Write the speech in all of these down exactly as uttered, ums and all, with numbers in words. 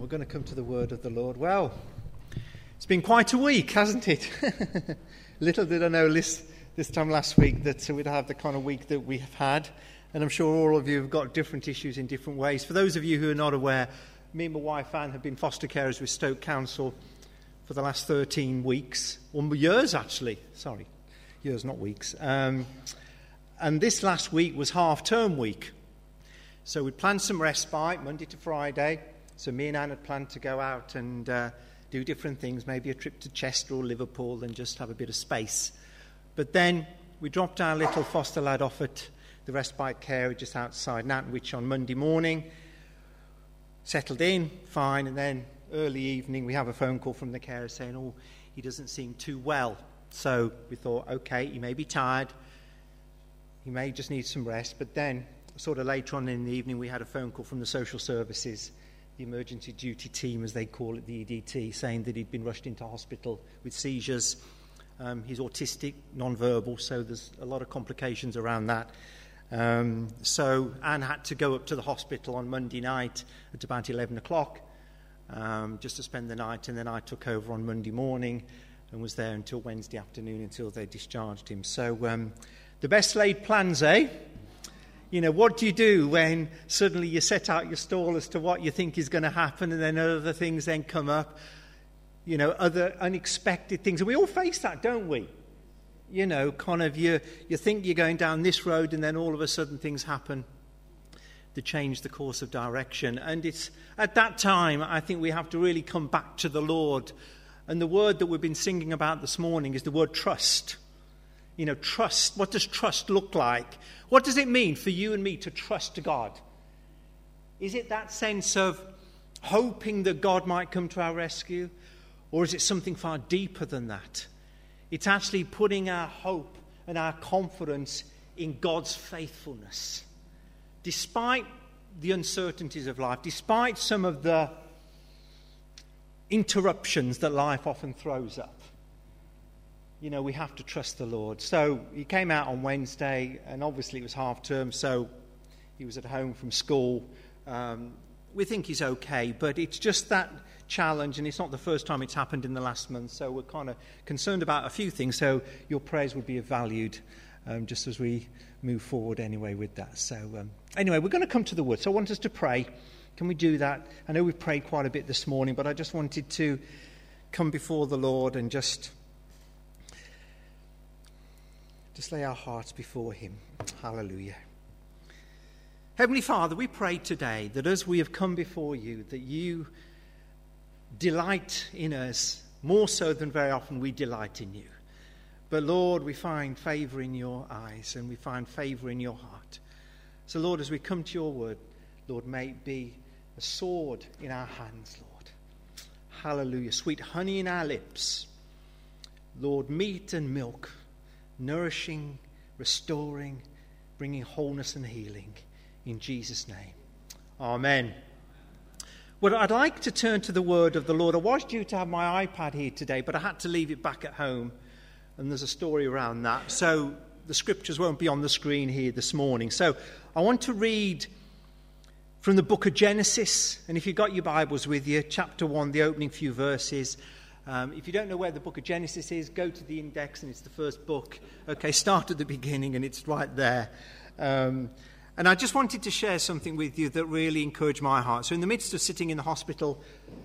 We're going to come to the word of the Lord. Well, it's been quite a week, hasn't it? Little did I know this, this time last week that we'd have the kind of week that we have had. And I'm sure all of you have got different issues in different ways. For those of you who are not aware, me and my wife Anne have been foster carers with Stoke Council for the last thirteen weeks. Or years, actually. Sorry. Years, not weeks. Um, and this last week was half-term week. So we planned some respite, Monday to Friday. So me and Anne had planned to go out and uh, do different things, maybe a trip to Chester or Liverpool and just have a bit of space. But then we dropped our little foster lad off at the respite care just outside Nantwich on Monday morning, settled in, fine, and then early evening we have a phone call from the carer saying, oh, he doesn't seem too well. So we thought, okay, he may be tired, he may just need some rest. But then sort of later on in the evening we had a phone call from the social services, the emergency duty team, as they call it, the E D T, saying that he'd been rushed into hospital with seizures. Um, he's autistic, non-verbal, so there's a lot of complications around that. Um, so Anne had to go up to the hospital on Monday night at about eleven o'clock um, just to spend the night, and then I took over on Monday morning and was there until Wednesday afternoon until they discharged him. So um, the best laid plans, eh? You know, what do you do when suddenly you set out your stall as to what you think is going to happen, and then other things then come up, you know, other unexpected things. And we all face that, don't we? You know, kind of you, you think you're going down this road, and then all of a sudden things happen that change the course of direction. And it's at that time, I think we have to really come back to the Lord. And the word that we've been singing about this morning is the word trust. You know, trust. What does trust look like? What does it mean for you and me to trust God? Is it that sense of hoping that God might come to our rescue? Or is it something far deeper than that? It's actually putting our hope and our confidence in God's faithfulness. Despite the uncertainties of life, despite some of the interruptions that life often throws up, you know, we have to trust the Lord. So he came out on Wednesday, and obviously it was half term, so he was at home from school. Um, we think he's okay, but it's just that challenge, and it's not the first time it's happened in the last month, so we're kind of concerned about a few things, so your prayers would be valued um, just as we move forward anyway with that. So um, anyway, we're going to come to the word, so I want us to pray. Can we do that? I know we've prayed quite a bit this morning, but I just wanted to come before the Lord and just Just lay our hearts before him. Hallelujah. Heavenly Father, we pray today that as we have come before you, that you delight in us more so than very often we delight in you. But Lord, we find favour in your eyes and we find favour in your heart. So Lord, as we come to your word, Lord, may it be a sword in our hands, Lord. Hallelujah. Sweet honey in our lips. Lord, meat and milk, nourishing, restoring, bringing wholeness and healing. In Jesus' name. Amen. Well, I'd like to turn to the word of the Lord. I was due to have my iPad here today, but I had to leave it back at home. And there's a story around that. So the scriptures won't be on the screen here this morning. So I want to read from the book of Genesis. And if you've got your Bibles with you, chapter one, the opening few verses. Um, if you don't know where the book of Genesis is, go to the index and it's the first book. Okay, start at the beginning and it's right there. Um, and I just wanted to share something with you that really encouraged my heart. So in the midst of sitting in the hospital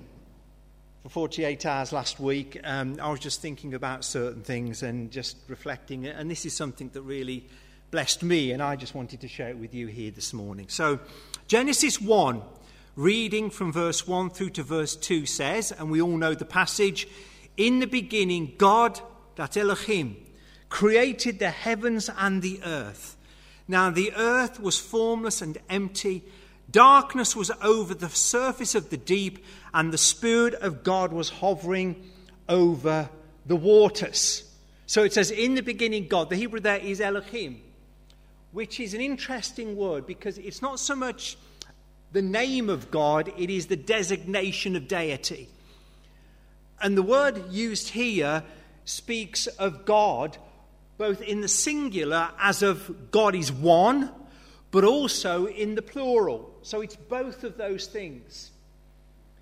for forty-eight hours last week, um, I was just thinking about certain things and just reflecting. And this is something that really blessed me, and I just wanted to share it with you here this morning. So Genesis one. Reading from verse one through to verse two says, and we all know the passage, in the beginning God, that Elohim, created the heavens and the earth. Now the earth was formless and empty. Darkness was over the surface of the deep, and the Spirit of God was hovering over the waters. So it says, in the beginning God. The Hebrew there is Elohim, which is an interesting word because it's not so much the name of God, it is the designation of deity. And the word used here speaks of God both in the singular as of God is one, but also in the plural. So it's both of those things.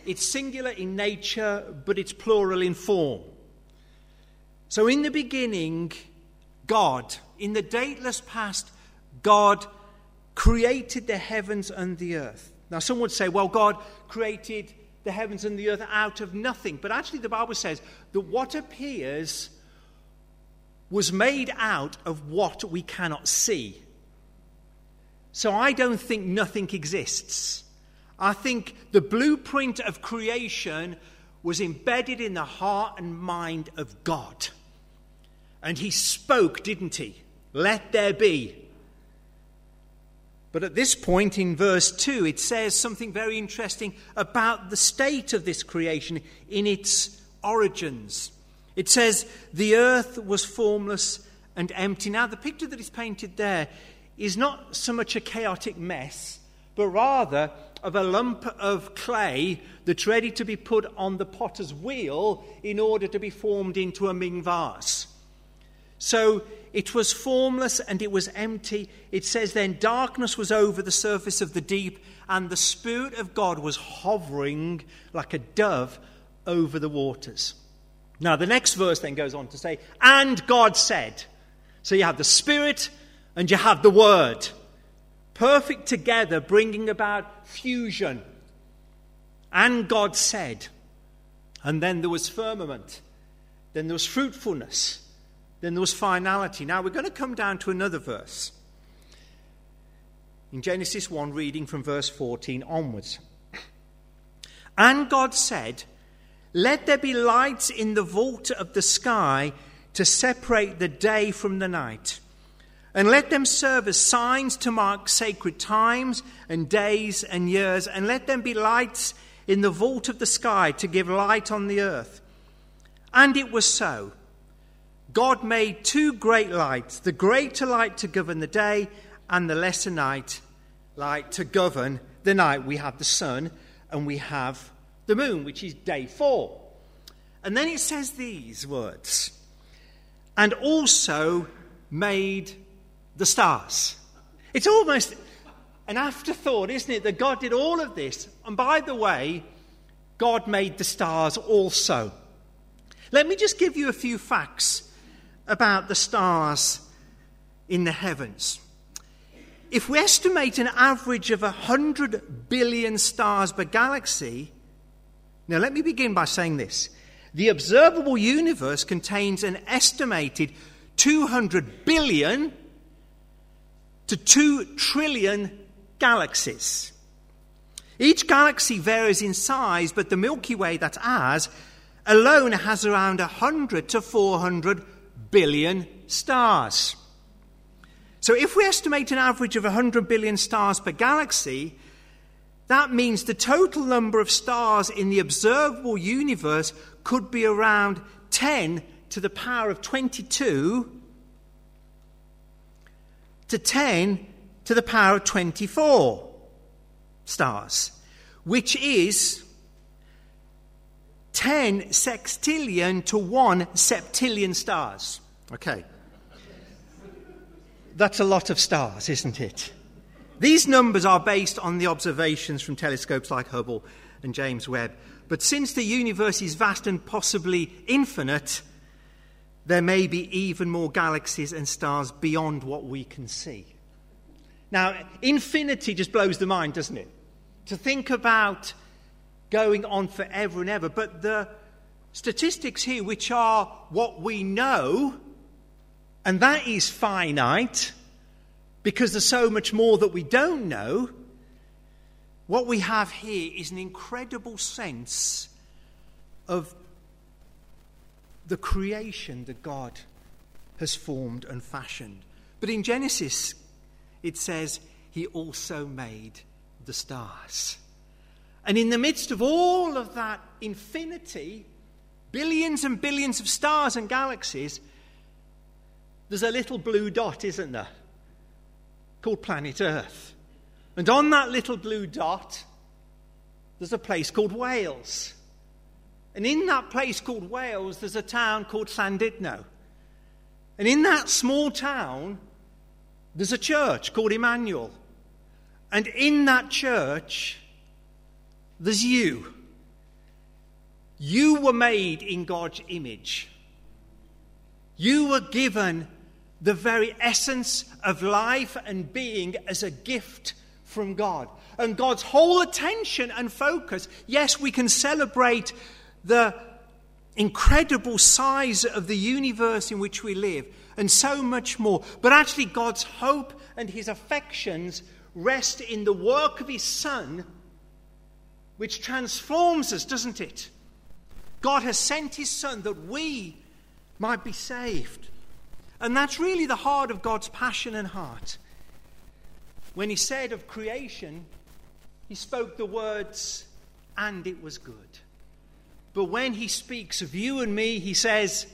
it's singular in nature, but it's plural in form. So in the beginning, God, in the dateless past, God created the heavens and the earth. Now some would say, well, God created the heavens and the earth out of nothing. But actually the Bible says that what appears was made out of what we cannot see. So I don't think nothing exists. I think the blueprint of creation was embedded in the heart and mind of God. And he spoke, didn't he? Let there be. But at this point in verse two, it says something very interesting about the state of this creation in its origins. It says, the earth was formless and empty. Now, the picture that is painted there is not so much a chaotic mess, but rather of a lump of clay that's ready to be put on the potter's wheel in order to be formed into a Ming vase. So it was formless and it was empty. It says then darkness was over the surface of the deep, and the Spirit of God was hovering like a dove over the waters. Now the next verse then goes on to say, and God said. So you have the Spirit and you have the Word. Perfect together, bringing about fusion. And God said. And then there was firmament. Then there was fruitfulness. Then there was finality. Now we're going to come down to another verse. In Genesis one, reading from verse fourteen onwards. And God said, let there be lights in the vault of the sky to separate the day from the night. And let them serve as signs to mark sacred times and days and years. And let them be lights in the vault of the sky to give light on the earth. And it was so. God made two great lights, the greater light to govern the day and the lesser night light to govern the night. We have the sun and we have the moon, which is day four. And then it says these words, and also made the stars. It's almost an afterthought, isn't it, that God did all of this. And by the way, God made the stars also. Let me just give you a few facts about the stars in the heavens. If we estimate an average of one hundred billion stars per galaxy, now let me begin by saying this. The observable universe contains an estimated two hundred billion to two trillion galaxies. Each galaxy varies in size, but the Milky Way, that's ours, alone has around one hundred to four hundred billion stars. So if we estimate an average of one hundred billion stars per galaxy, that means the total number of stars in the observable universe could be around ten to the power of twenty-two to ten to the power of twenty-four stars, which is ten sextillion to one septillion stars. Okay. That's a lot of stars, isn't it? These numbers are based on the observations from telescopes like Hubble and James Webb. But since the universe is vast and possibly infinite, there may be even more galaxies and stars beyond what we can see. Now, infinity just blows the mind, doesn't it? To think about going on forever and ever. But the statistics here, which are what we know, and that is finite, because there's so much more that we don't know, what we have here is an incredible sense of the creation that God has formed and fashioned. But in Genesis, it says he also made the stars. And in the midst of all of that infinity, billions and billions of stars and galaxies, there's a little blue dot, isn't there? Called planet Earth. And on that little blue dot, there's a place called Wales. And in that place called Wales, there's a town called Llandudno. And in that small town, there's a church called Emmanuel. And in that church, there's you. You were made in God's image. You were given the very essence of life and being as a gift from God. And God's whole attention and focus, yes, we can celebrate the incredible size of the universe in which we live and so much more, but actually God's hope and his affections rest in the work of his Son, which transforms us, doesn't it? God has sent his Son that we might be saved. And that's really the heart of God's passion and heart. When he said of creation, he spoke the words, and it was good. But when he speaks of you and me, he says,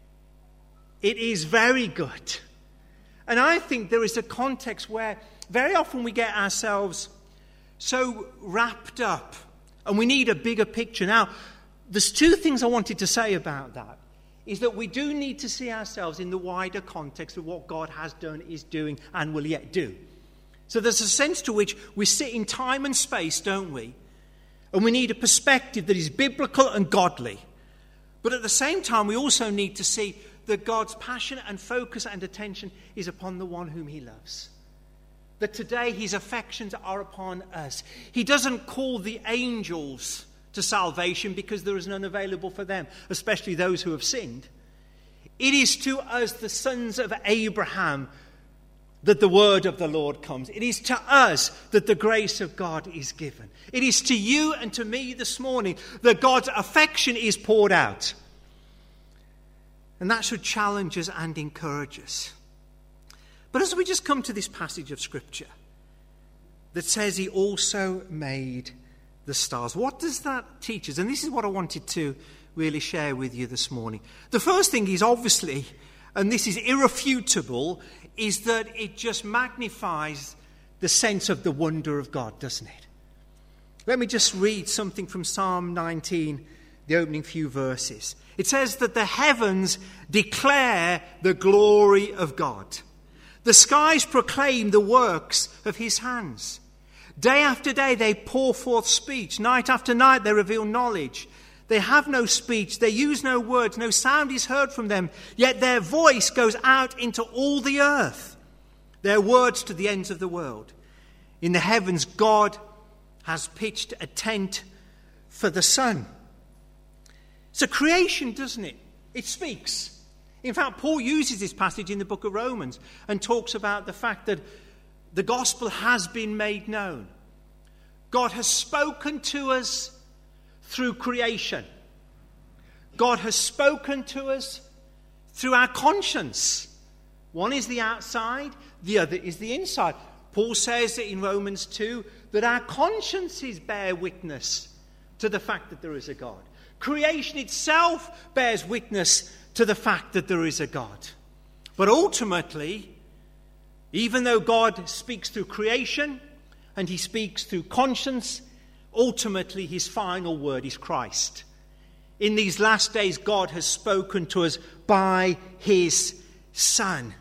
it is very good. And I think there is a context where very often we get ourselves so wrapped up and we need a bigger picture. Now, there's two things I wanted to say about that. Is that we do need to see ourselves in the wider context of what God has done, is doing, and will yet do. So there's a sense to which we sit in time and space, don't we? And we need a perspective that is biblical and godly. But at the same time, we also need to see that God's passion and focus and attention is upon the one whom he loves. That today his affections are upon us. He doesn't call the angels to salvation because there is none available for them, especially those who have sinned. It is to us, the sons of Abraham, that the word of the Lord comes. It is to us that the grace of God is given. It is to you and to me this morning that God's affection is poured out. And that should challenge us and encourage us. But as we just come to this passage of Scripture that says he also made the stars, what does that teach us? And this is what I wanted to really share with you this morning. The first thing is obviously, and this is irrefutable, is that it just magnifies the sense of the wonder of God, doesn't it? Let me just read something from Psalm nineteen, the opening few verses. It says that the heavens declare the glory of God. The skies proclaim the works of his hands. Day after day they pour forth speech. Night after night they reveal knowledge. They have no speech. They use no words. No sound is heard from them. Yet their voice goes out into all the earth. Their words to the ends of the world. In the heavens God has pitched a tent for the sun. So creation, doesn't it? It speaks. In fact, Paul uses this passage in the book of Romans and talks about the fact that the gospel has been made known. God has spoken to us through creation. God has spoken to us through our conscience. One is the outside, the other is the inside. Paul says in Romans two that our consciences bear witness to the fact that there is a God. Creation itself bears witness to the fact that there is a God. But ultimately, even though God speaks through creation and he speaks through conscience, ultimately his final word is Christ. In these last days, God has spoken to us by his Son.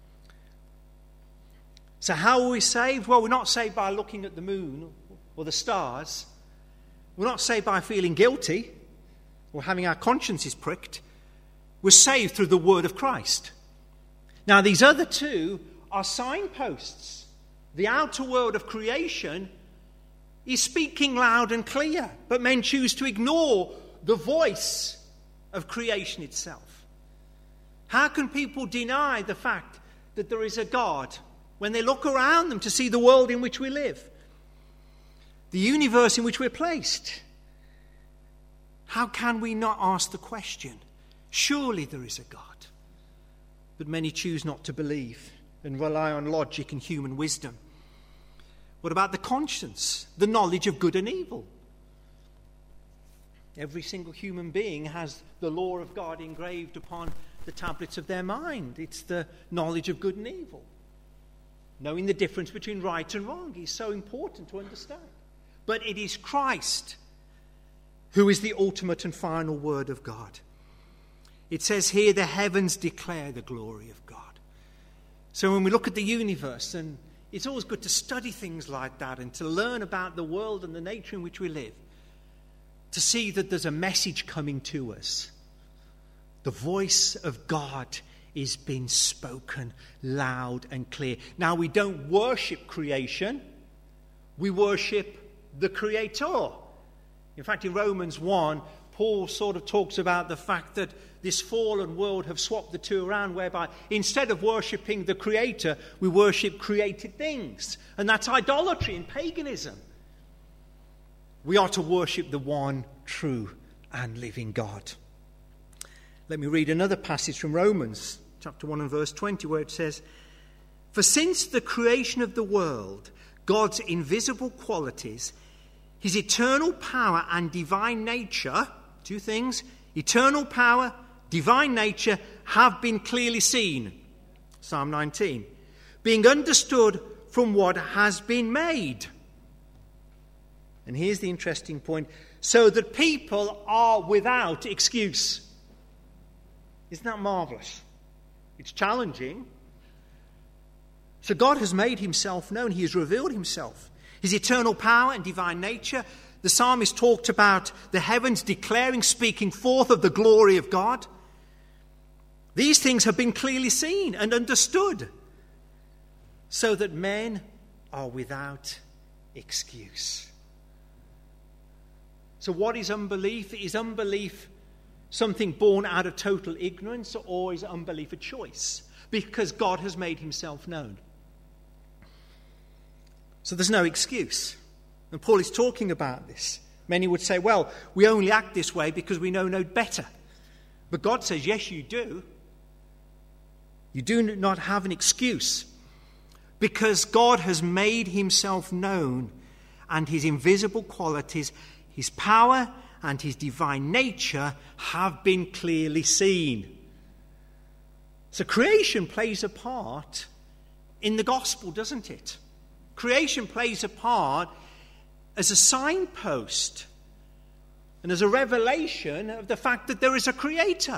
So how are we saved? Well, we're not saved by looking at the moon or the stars. We're not saved by feeling guilty or having our consciences pricked. We're saved through the word of Christ. Now, these other two are signposts. The outer world of creation is speaking loud and clear, but men choose to ignore the voice of creation itself. How can people deny the fact that there is a God when they look around them to see the world in which we live, the universe in which we're placed? How can we not ask the question, surely there is a God? But many choose not to believe and rely on logic and human wisdom. What about the conscience, the knowledge of good and evil? Every single human being has the law of God engraved upon the tablets of their mind. It's the knowledge of good and evil. Knowing the difference between right and wrong is so important to understand. But it is Christ who is the ultimate and final word of God. It says here, the heavens declare the glory of God. So when we look at the universe, and it's always good to study things like that and to learn about the world and the nature in which we live, to see that there's a message coming to us. The voice of God is being spoken loud and clear. Now, we don't worship creation. We worship the Creator. In fact, in Romans one, Paul sort of talks about the fact that this fallen world have swapped the two around, whereby instead of worshipping the Creator, we worship created things. And that's idolatry and paganism. We are to worship the one true and living God. Let me read another passage from Romans chapter one and verse twenty, where it says, "For since the creation of the world, God's invisible qualities, his eternal power and divine nature," two things, eternal power, divine nature, have been clearly seen. Psalm nineteen. "Being understood from what has been made." And here's the interesting point. "So that people are without excuse." Isn't that marvelous? It's challenging. So God has made himself known. He has revealed himself. His eternal power and divine nature. The psalmist talked about the heavens declaring, speaking forth of the glory of God. These things have been clearly seen and understood, so that men are without excuse. So what is unbelief? Is unbelief something born out of total ignorance, or is unbelief a choice? Because God has made himself known. So there's no excuse. And Paul is talking about this. Many would say, well, we only act this way because we know no better. But God says, yes, you do. You do not have an excuse, because God has made himself known, and his invisible qualities, his power and his divine nature, have been clearly seen. So creation plays a part in the gospel, doesn't it? Creation plays a part as a signpost and as a revelation of the fact that there is a creator.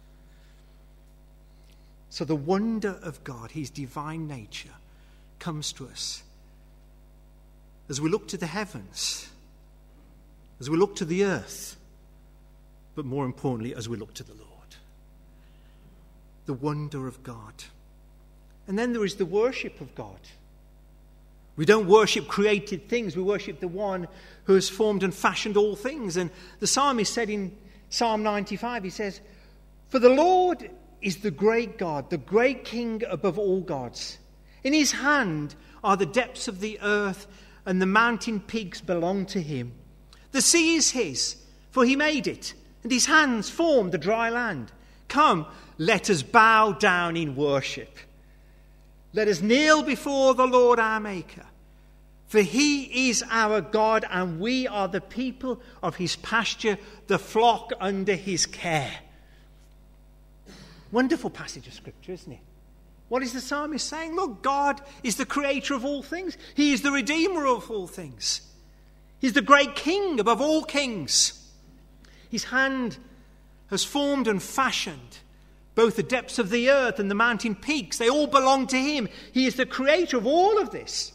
So the wonder of God, his divine nature, comes to us as we look to the heavens, as we look to the earth, but more importantly, as we look to the Lord. The wonder of God. And then there is the worship of God. We don't worship created things, we worship the one who has formed and fashioned all things. And the psalmist said in Psalm ninety-five, he says, "For the Lord is the great God, the great King above all gods. In his hand are the depths of the earth, and the mountain peaks belong to him. The sea is his, for he made it, and his hands formed the dry land. Come, let us bow down in worship. Let us kneel before the Lord our Maker. For he is our God, and we are the people of his pasture, the flock under his care." Wonderful passage of Scripture, isn't it? What is the psalmist saying? Look, God is the creator of all things. He is the redeemer of all things. He's the great king above all kings. His hand has formed and fashioned both the depths of the earth and the mountain peaks. They all belong to him. He is the creator of all of this.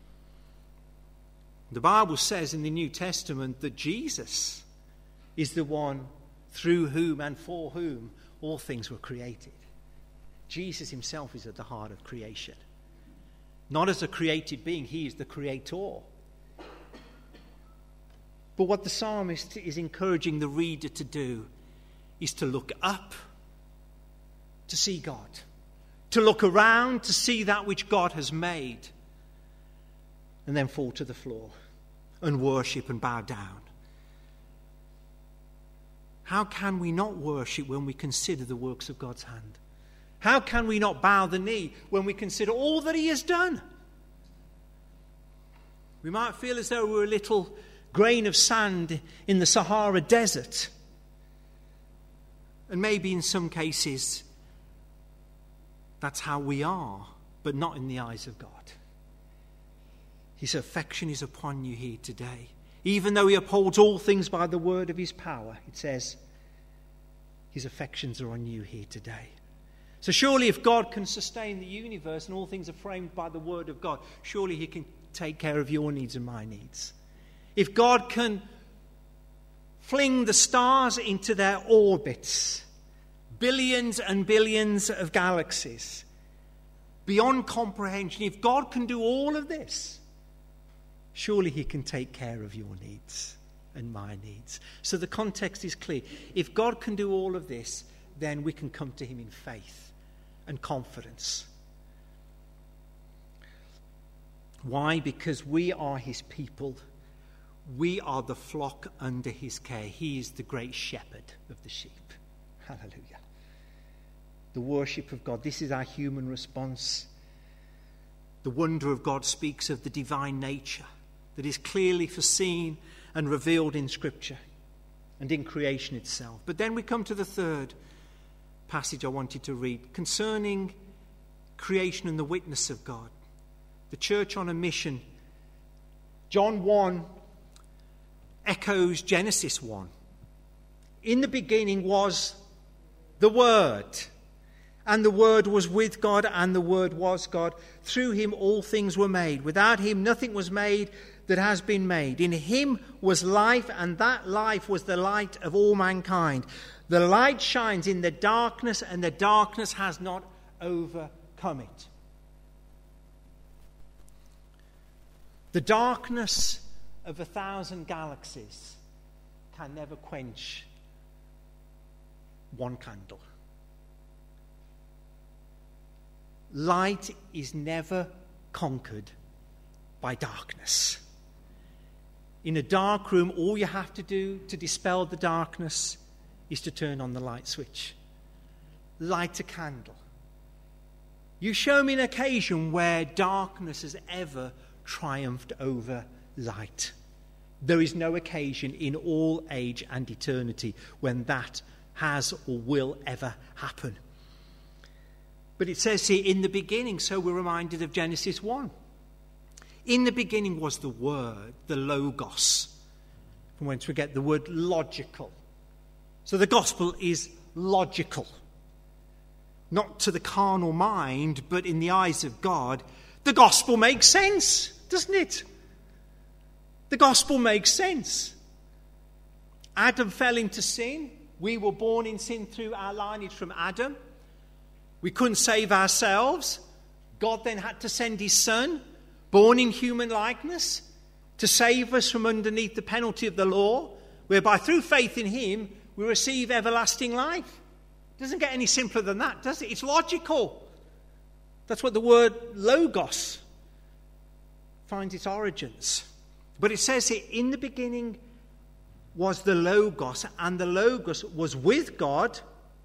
The Bible says in the New Testament that Jesus is the one through whom and for whom all things were created. Jesus himself is at the heart of creation. Not as a created being, he is the creator. But what the psalmist is encouraging the reader to do is to look up, to see God, to look around, to see that which God has made, and then fall to the floor and worship and bow down. How can we not worship when we consider the works of God's hand? How can we not bow the knee when we consider all that he has done? We might feel as though we're a little grain of sand in the Sahara Desert. And maybe in some cases, that's how we are, but not in the eyes of God. His affection is upon you here today. Even though he upholds all things by the word of his power, it says, his affections are on you here today. So surely if God can sustain the universe and all things are framed by the word of God, surely he can take care of your needs and my needs. If God can fling the stars into their orbits, billions and billions of galaxies, beyond comprehension. If God can do all of this, surely he can take care of your needs and my needs. So the context is clear. If God can do all of this, then we can come to him in faith and confidence. Why? Because we are his people. We are the flock under his care. He is the great shepherd of the sheep. Hallelujah. The worship of God. This is our human response. The wonder of God speaks of the divine nature that is clearly foreseen and revealed in Scripture and in creation itself. But then we come to the third passage I wanted to read concerning creation and the witness of God. The church on a mission. John one echoes Genesis one. In the beginning was the Word, and the Word was with God, and the Word was God. Through him all things were made. Without him nothing was made that has been made. In him was life, and that life was the light of all mankind. The light shines in the darkness, and the darkness has not overcome it. The darkness of a thousand galaxies can never quench one candle. Light is never conquered by darkness. In a dark room, all you have to do to dispel the darkness is to turn on the light switch. Light a candle. You show me an occasion where darkness has ever triumphed over light. There is no occasion in all age and eternity when that has or will ever happen. But it says here, in the beginning, so we're reminded of Genesis one. In the beginning was the Word, the Logos, from whence we get the word logical. So the gospel is logical. Not to the carnal mind, but in the eyes of God, the gospel makes sense, doesn't it? The gospel makes sense. Adam fell into sin. We were born in sin through our lineage from Adam. We couldn't save ourselves. God then had to send his Son, born in human likeness, to save us from underneath the penalty of the law, whereby through faith in him we receive everlasting life. It doesn't get any simpler than that, does it? It's logical. That's what the word logos finds its origins. But it says here, in the beginning was the Logos, and the Logos was with God,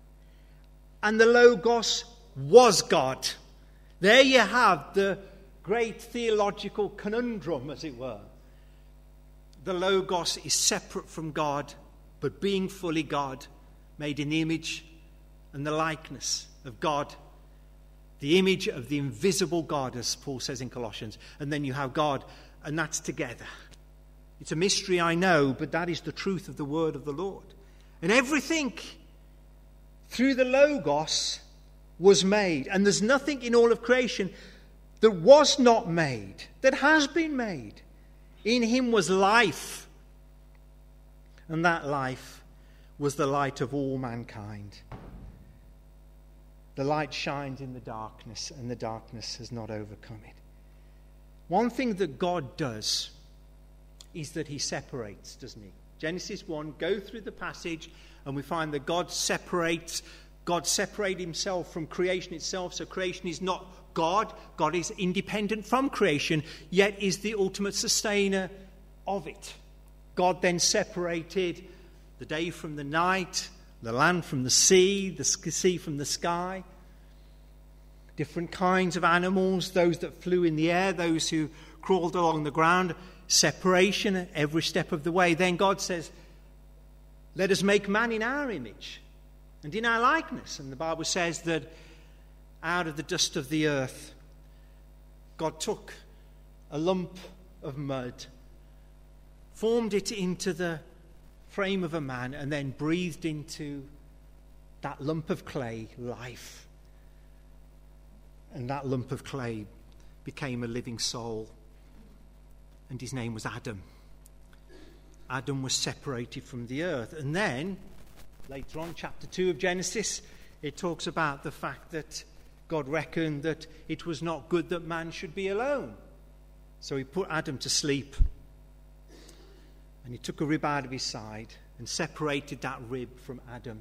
and the Logos was God. There you have the great theological conundrum, as it were. The Logos is separate from God, but being fully God, made in the image and the likeness of God, the image of the invisible God, as Paul says in Colossians. And then you have God, and that's together. It's a mystery, I know, but that is the truth of the word of the Lord. And everything through the Logos was made. And there's nothing in all of creation that was not made, that has been made. In him was life, and that life was the light of all mankind. The light shines in the darkness, and the darkness has not overcome it. One thing that God does is that he separates, doesn't he? Genesis one, go through the passage, and we find that God separates, God separated himself from creation itself, so creation is not God. God is independent from creation, yet is the ultimate sustainer of it. God then separated the day from the night, the land from the sea, the sea from the sky. Different kinds of animals, those that flew in the air, those who crawled along the ground. Separation at every step of the way. Then God says, let us make man in our image and in our likeness. And the Bible says that out of the dust of the earth, God took a lump of mud, formed it into the frame of a man, and then breathed into that lump of clay life. And that lump of clay became a living soul. And his name was Adam. Adam was separated from the earth. And then, later on, chapter two of Genesis, it talks about the fact that God reckoned that it was not good that man should be alone. So he put Adam to sleep. And he took a rib out of his side and separated that rib from Adam.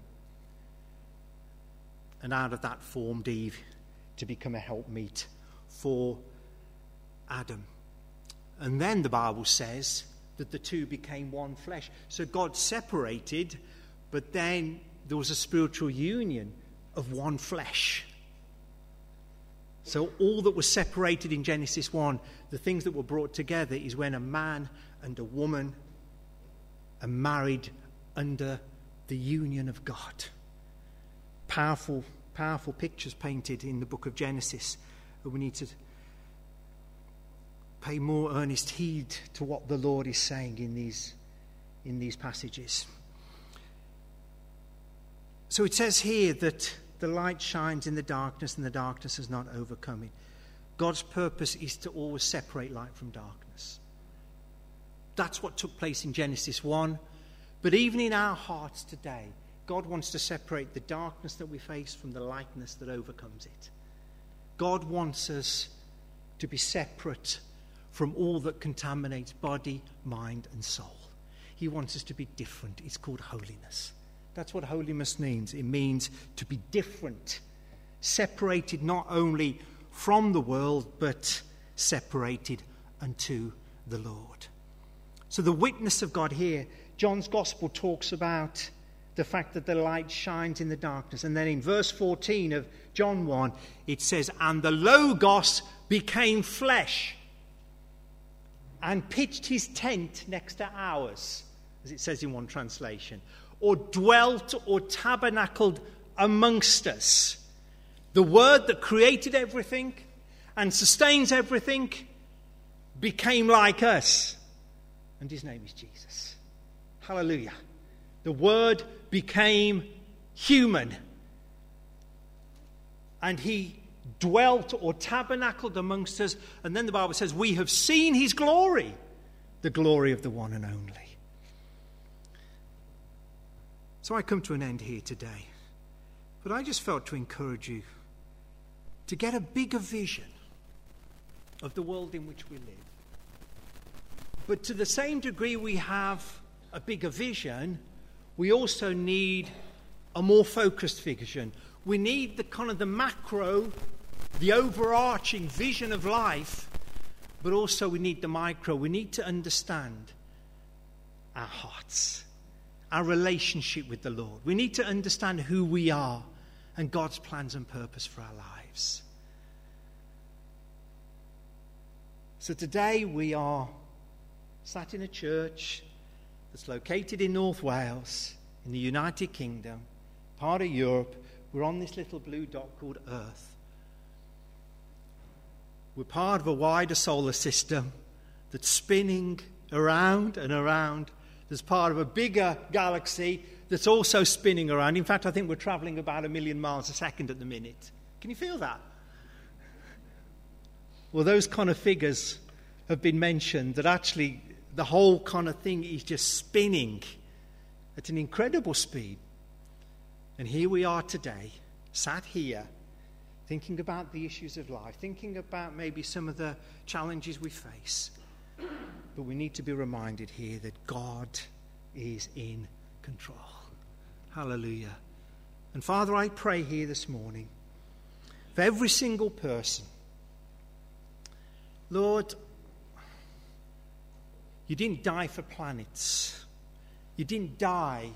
And out of that formed Eve to become a helpmeet for Adam. And then the Bible says that the two became one flesh. So God separated, but then there was a spiritual union of one flesh. So all that was separated in Genesis one, the things that were brought together, is when a man and a woman are married under the union of God. Powerful, powerful pictures painted in the book of Genesis. But we need to pay more earnest heed to what the Lord is saying in these, in these passages. So it says here that the light shines in the darkness and the darkness has not overcome it. God's purpose is to always separate light from darkness. That's what took place in Genesis one. But even in our hearts today, God wants to separate the darkness that we face from the lightness that overcomes it. God wants us to be separate from all that contaminates body, mind, and soul. He wants us to be different. It's called holiness. That's what holiness means. It means to be different, separated not only from the world, but separated unto the Lord. So the witness of God here, John's Gospel talks about the fact that the light shines in the darkness. And then in verse fourteen of John one, it says, and the Logos became flesh and pitched his tent next to ours, as it says in one translation, or dwelt or tabernacled amongst us. The word that created everything and sustains everything became like us. And his name is Jesus. Hallelujah. The word became human. And he dwelt or tabernacled amongst us. And then the Bible says, we have seen his glory, the glory of the one and only. So I come to an end here today. But I just felt to encourage you to get a bigger vision of the world in which we live. But to the same degree we have a bigger vision, we also need a more focused vision. We need the kind of the macro, the overarching vision of life, but also we need the micro. We need to understand our hearts, our relationship with the Lord. We need to understand who we are and God's plans and purpose for our lives. So today we are sat in a church that's located in North Wales, in the United Kingdom, part of Europe. We're on this little blue dot called Earth. We're part of a wider solar system that's spinning around and around. There's part of a bigger galaxy that's also spinning around. In fact, I think we're traveling about a million miles a second at the minute. Can you feel that? Well, those kind of figures have been mentioned, that actually the whole kind of thing is just spinning at an incredible speed. And here we are today, sat here, thinking about the issues of life, thinking about maybe some of the challenges we face. But we need to be reminded here that God is in control. Hallelujah. And Father, I pray here this morning for every single person. Lord, you didn't die for planets. You didn't die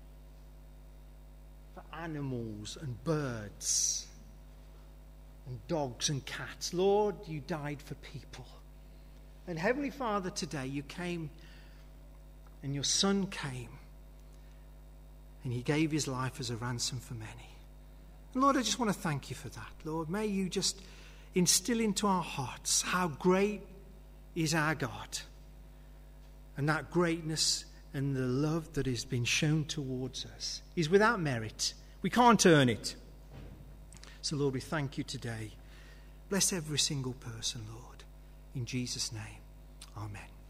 for animals and birds and dogs and cats. Lord, you died for people. And Heavenly Father, today you came and your Son came and he gave his life as a ransom for many. And Lord, I just want to thank you for that. Lord, may you just instill into our hearts how great is our God, and that greatness and the love that has been shown towards us is without merit. We can't earn it. So Lord, we thank you today. Bless every single person, Lord. In Jesus' name, amen.